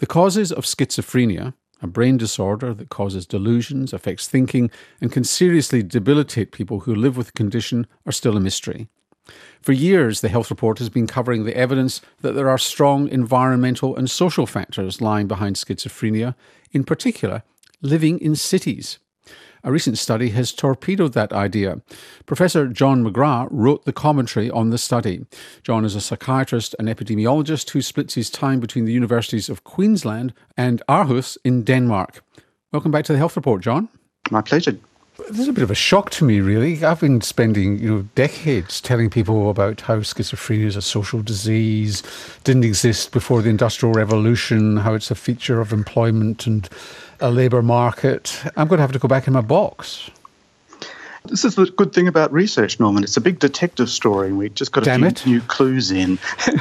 The causes of schizophrenia, a brain disorder that causes delusions, affects thinking, and can seriously debilitate people who live with the condition, are still a mystery. For years, the Health Report has been covering the evidence that there are strong environmental and social factors lying behind schizophrenia, in particular, living in cities. A recent study has torpedoed that idea. Professor John McGrath wrote the commentary on the study. John is a psychiatrist and epidemiologist who splits his time between the universities of Queensland and Aarhus in Denmark. Welcome back to the Health Report, John. My pleasure. This is a bit of a shock to me, really. I've been spending decades telling people about how schizophrenia is a social disease, didn't exist before the Industrial Revolution, how it's a feature of employment and a labour market. I'm going to have to go back in my box. This is the good thing about research, Norman. It's a big detective story, and we've just got a few new clues in.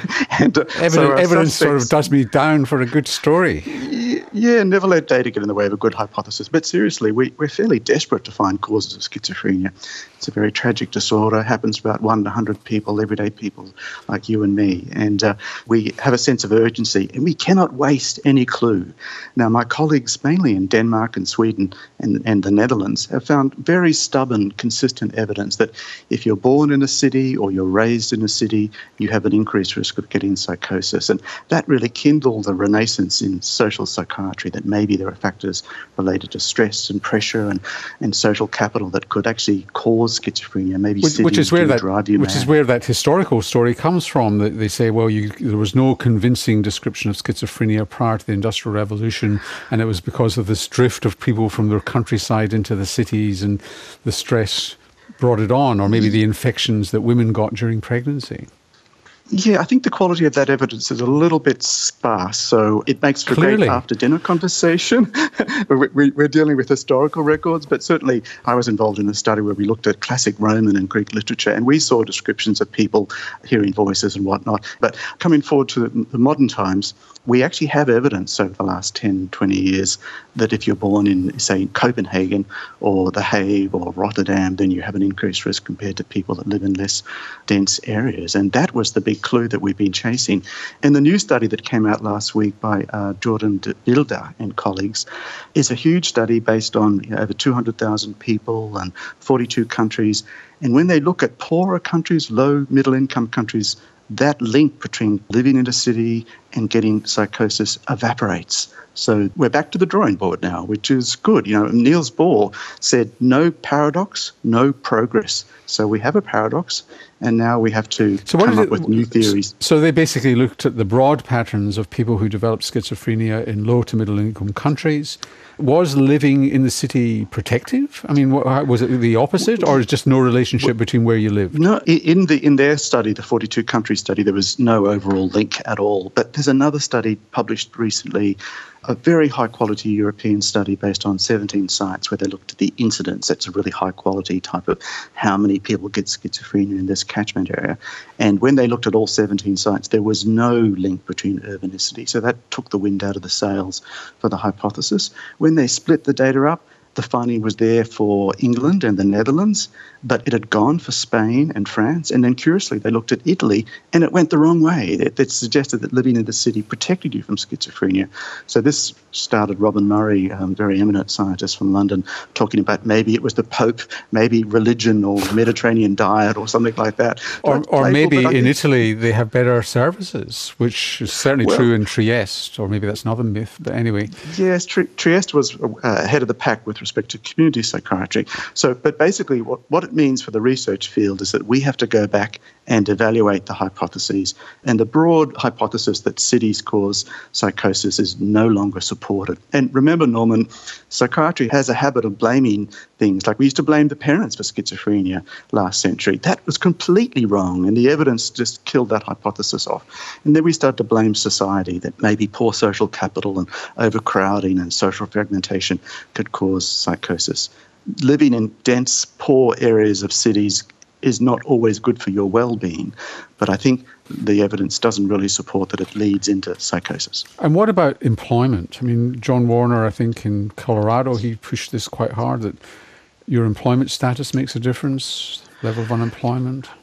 Evidence sort of does me down for a good story. Yeah, never let data get in the way of a good hypothesis. But seriously, we're fairly desperate to find causes of schizophrenia. It's a very tragic disorder. It happens to about 1 in 100 people, everyday people like you and me. And we have a sense of urgency, and we cannot waste any clue. Now, my colleagues, mainly in Denmark and Sweden and the Netherlands, have found very stubborn, consistent evidence that if you're born in a city or you're raised in a city, you have an increased risk of getting psychosis. And that really kindled a renaissance in social psychiatry, that maybe there are factors related to stress and pressure and social capital that could actually cause schizophrenia. Maybe which is where that historical story comes from. That they say, well, there was no convincing description of schizophrenia prior to the Industrial Revolution, and it was because of this drift of people from their countryside into the cities, and the stress brought it on, or maybe the infections that women got during pregnancy. Yeah, I think the quality of that evidence is a little bit sparse, so it makes for a great after-dinner conversation. We're dealing with historical records, but certainly I was involved in a study where we looked at classic Roman and Greek literature, and we saw descriptions of people hearing voices and whatnot. But coming forward to the modern times, we actually have evidence over the last 10, 20 years that if you're born in, say, Copenhagen or The Hague or Rotterdam, then you have an increased risk compared to people that live in less dense areas. And that was the big clue that we've been chasing. And the new study that came out last week by Jordan de Bilder and colleagues is a huge study based on over 200,000 people and 42 countries. And when they look at poorer countries, low, middle-income countries, that link between living in a city and getting psychosis evaporates. So we're back to the drawing board now, which is good. Niels Bohr said, no paradox, no progress. So we have a paradox, and now we have to come up with new theories. So they basically looked at the broad patterns of people who developed schizophrenia in low to middle income countries. Was living in the city protective? I mean, was it the opposite, or is just no relationship between where you lived? No, in their study, the 42-country study, there was no overall link at all. But there's another study published recently, a very high-quality European study based on 17 sites where they looked at the incidence. That's a really high-quality type of how many people get schizophrenia in this catchment area. And when they looked at all 17 sites, there was no link between urbanicity. So that took the wind out of the sails for the hypothesis. When they split the data up, the finding was there for England and the Netherlands, but it had gone for Spain and France. And then curiously, they looked at Italy, and it went the wrong way. It suggested that living in the city protected you from schizophrenia. So this started Robin Murray, a very eminent scientist from London, talking about maybe it was the Pope, maybe religion or Mediterranean diet or something like that. Or maybe in Italy they have better services, which is certainly true in Trieste, or maybe that's another myth, but anyway. Yes, Trieste was ahead of the pack with respect to community psychiatry. But basically what it means for the research field is that we have to go back and evaluate the hypotheses. And the broad hypothesis that cities cause psychosis is no longer supported. And remember, Norman, psychiatry has a habit of blaming things. Like we used to blame the parents for schizophrenia last century. That was completely wrong, and the evidence just killed that hypothesis off. And then we started to blame society, that maybe poor social capital and overcrowding and social fragmentation could cause psychosis. Living in dense, poor areas of cities is not always good for your well-being, but I think the evidence doesn't really support that it leads into psychosis. And what about employment? I mean, John Warner, I think in Colorado, he pushed this quite hard, that your employment status makes a difference, level of unemployment.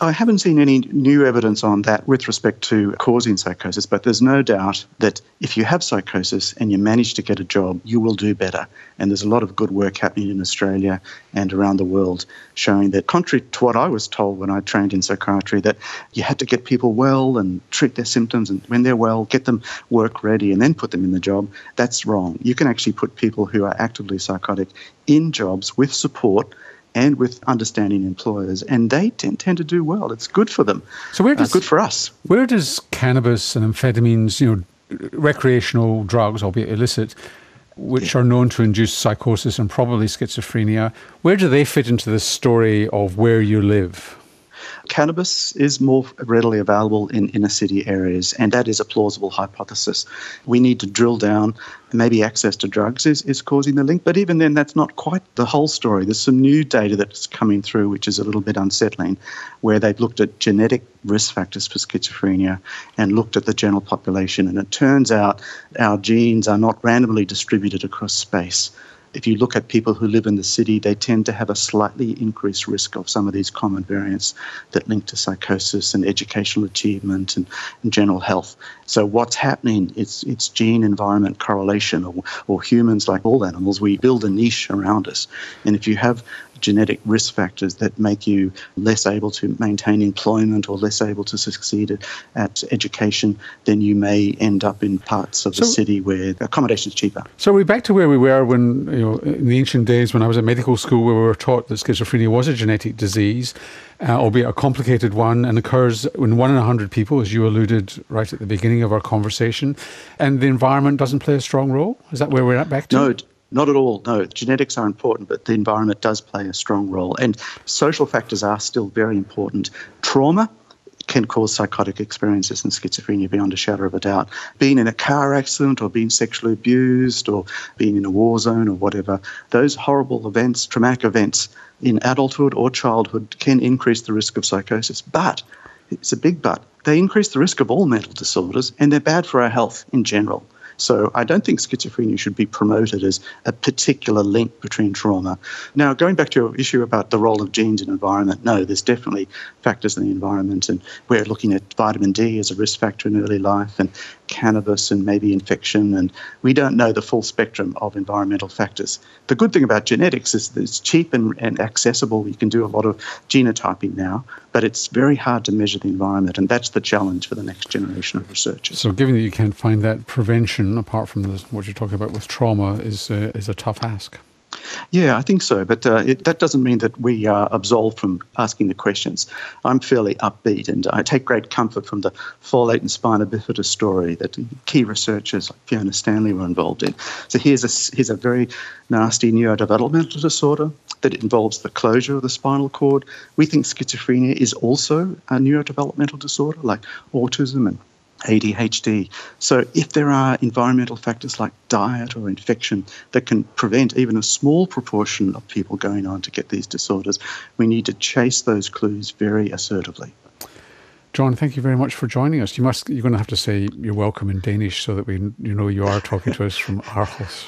I haven't seen any new evidence on that with respect to causing psychosis, but there's no doubt that if you have psychosis and you manage to get a job, you will do better. And there's a lot of good work happening in Australia and around the world showing that, contrary to what I was told when I trained in psychiatry, that you had to get people well and treat their symptoms, and when they're well, get them work ready and then put them in the job. That's wrong. You can actually put people who are actively psychotic in jobs with support and with understanding employers, and they tend to do well. It's good for them. So good for us. Where does cannabis and amphetamines, recreational drugs, albeit illicit, which are known to induce psychosis and probably schizophrenia, where do they fit into the story of where you live? Cannabis is more readily available in inner city areas, and that is a plausible hypothesis. We need to drill down. Maybe access to drugs is causing the link, but even then, that's not quite the whole story. There's some new data that's coming through which is a little bit unsettling, where they've looked at genetic risk factors for schizophrenia and looked at the general population, and it turns out our genes are not randomly distributed across space. If you look at people who live in the city, they tend to have a slightly increased risk of some of these common variants that link to psychosis and educational achievement and general health. So what's happening, it's gene-environment correlation, or humans, like all animals, we build a niche around us. And if you have genetic risk factors that make you less able to maintain employment or less able to succeed at education, then you may end up in parts of the city where accommodation is cheaper. So we're back to where we were when, in the ancient days when I was at medical school, where we were taught that schizophrenia was a genetic disease, albeit a complicated one, and occurs in 1 in 100 people, as you alluded right at the beginning of our conversation, and the environment doesn't play a strong role? Is that where we're at back to? No. Not at all, no. Genetics are important, but the environment does play a strong role. And social factors are still very important. Trauma can cause psychotic experiences in schizophrenia beyond a shadow of a doubt. Being in a car accident or being sexually abused or being in a war zone or whatever, those horrible events, traumatic events in adulthood or childhood can increase the risk of psychosis. But, it's a big but, they increase the risk of all mental disorders, and they're bad for our health in general. So I don't think schizophrenia should be promoted as a particular link between trauma. Now, going back to your issue about the role of genes in environment, no, there's definitely factors in the environment, and we're looking at vitamin D as a risk factor in early life, and cannabis and maybe infection, and we don't know the full spectrum of environmental factors. The good thing about genetics is that it's cheap and accessible. You can do a lot of genotyping now, but it's very hard to measure the environment, and that's the challenge for the next generation of researchers. So given that you can't find that, prevention, apart from what you're talking about with trauma, is a tough ask. Yeah, I think so, but that doesn't mean that we are absolved from asking the questions. I'm fairly upbeat, and I take great comfort from the folate and spina bifida story that key researchers like Fiona Stanley were involved in. So here's a very nasty neurodevelopmental disorder that involves the closure of the spinal cord. We think schizophrenia is also a neurodevelopmental disorder like autism and ADHD. So if there are environmental factors like diet or infection that can prevent even a small proportion of people going on to get these disorders, we need to chase those clues very assertively. John, thank you very much for joining us. You're going to have to say you're welcome in Danish so that you are talking to us from Aarhus.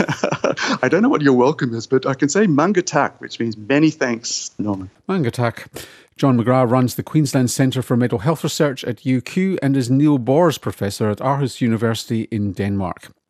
I don't know what your welcome is, but I can say mange tak, which means many thanks, Norman. Mange tak. John McGrath runs the Queensland Centre for Mental Health Research at UQ and is Niels Bohr Professor at Aarhus University in Denmark.